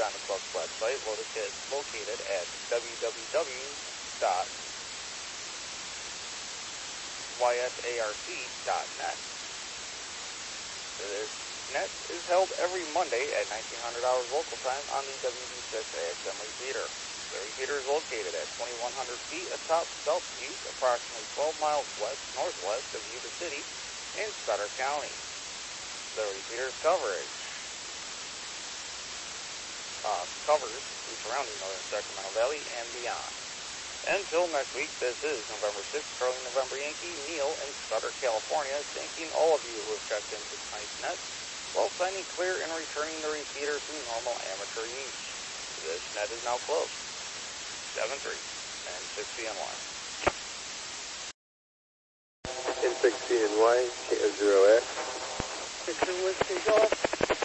on the club's website, located at www.ysarc.net. This net is held every Monday at 1900 hours local time on the WD6 AXM repeater. The repeater is located at 2100 feet atop South Butte, approximately 12 miles west-northwest of Yuba City in Sutter County. The repeater's coverage covers the surrounding northern Sacramento Valley and beyond. Until next week, this is November 6th, Charlie November Yankee, Neil in Sutter, California, thanking all of you who have checked into tonight's net, while signing clear and returning the repeater to normal amateur use. This net is now closed. 7-3 and 6CNY. In 6CNY, KO0X. 6 Whiskey Golf.